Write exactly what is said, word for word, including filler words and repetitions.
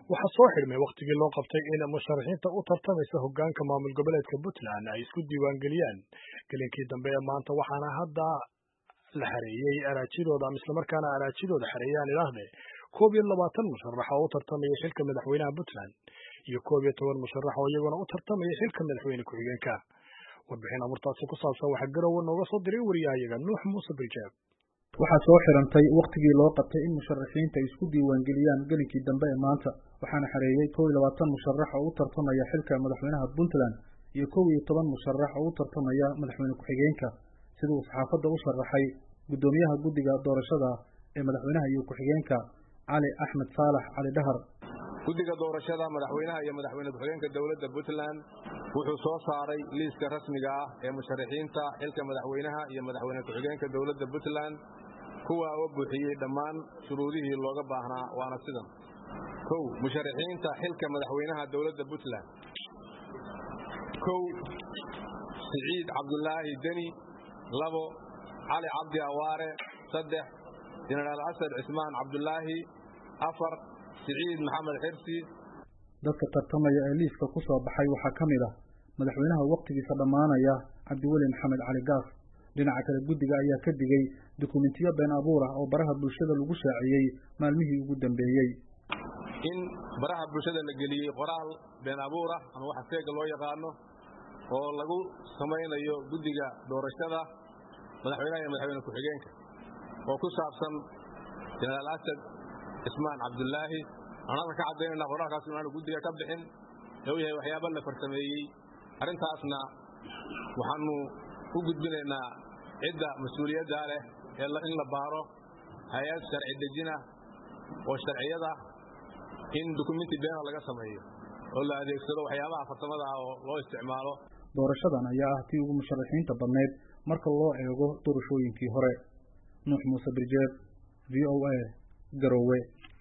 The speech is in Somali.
waxaa soo xidhmay wakhtigii loo qabtay in musharaxiinta u tartamaysa hoggaanka maamul goboleedka Puntland ay isku diiwaangeliyaan gelinkii dambe ee maanta, waxaana hadda la xareeyey araajidooda ama islamarkaana araajidooda xareeyaan idhaahde koob iyo labaatan musharax oo u tartamaya xilka madaxweynaha Puntland iyo koob iyo toban musharax oo iyaguna u tartamaya xilka madaxweyne ku-xigeenka. warbixin amurtaasi ku saabsan waxaa garowe nooga soo diray wariyahayaga Nuux Muuse Biljaab. waxaa soo xirantay wakhtigii loo qabtay in musharaxiinta isku diiwaangeliyaan gelinkii dambe ee maanta, waxaana xareeyey kow iyo labaatan musharax oo u tartamaya xilka madaxweynaha Puntland iyo kow iyo toban musharax oo u tartamaya madaxweyne ku-xigeenka, sida uu saxaafadda u sharaxay guddoomiyaha guddiga doorashada ee madaxweynaha iyo ku-xigeenka Cali Axmed Saalax Cali Dhahar. guddiga doorashada madaxweynaha iyo madaxweyne ku-xigeenka dowladda Puntland wuxuu soo saaray liiska rasmiga ah ee musharaxiinta xilka madaxweynaha iyo madaxweyne ku-xigeenka dowladda Puntland, kuwa oo buuxiyey dhammaan shuruudihii looga baahnaa, waana sidan: kow musharaxiinta xilka madaxweynaha dowladda Puntland. kow Siciid Cabdulaahi Deni. labo Cali Cabdi Awaare. saddex Jenaraal Asad Cismaan Cabdulaahi. afar Siciid Maxamed Xirsi. dadka tartamaya ee liiska ku soo baxay waxaa ka mid ah madaxweynaha waqtigiisa dhammaanaya Cabdiweli Maxamed Cali Gaas. dhinaca kale, guddiga ayaa ka digay dukumentiyo been abuur ah oo baraha bulshada lagu shaaciyey maalmihii ugu dambeeyey. in baraha bulshada la geliyey qoraal been abuur ah ama waxa feega loo yaqaano oo lagu samaynayo guddiga doorashada madaxweynaha iyo madaxweyne ku-xigeenka oo ku saabsan Jenaraal Asad Cismaan Cabdulaahi. waxaan halka ka caddaynayna qoraalkaas inaanu guddiga ka bixin ee uu yahay waxyaabo la farsameeyey. arrintaasna waxaanu u gudbinaynaa cidda mas-uuliyadda leh ee in la baaro hay-ad sharci dejina oo sharciyada in dukumenti beena laga sameeyo oo la adeegsado waxyaabaha farsamada ah oo loo isticmaalo. doorashadan ayaa ah tii ugu musharaxiinta badneyd marka loo eego doorashooyinkii hore. Nuux Muuse Biljaab, V O A, Garowe.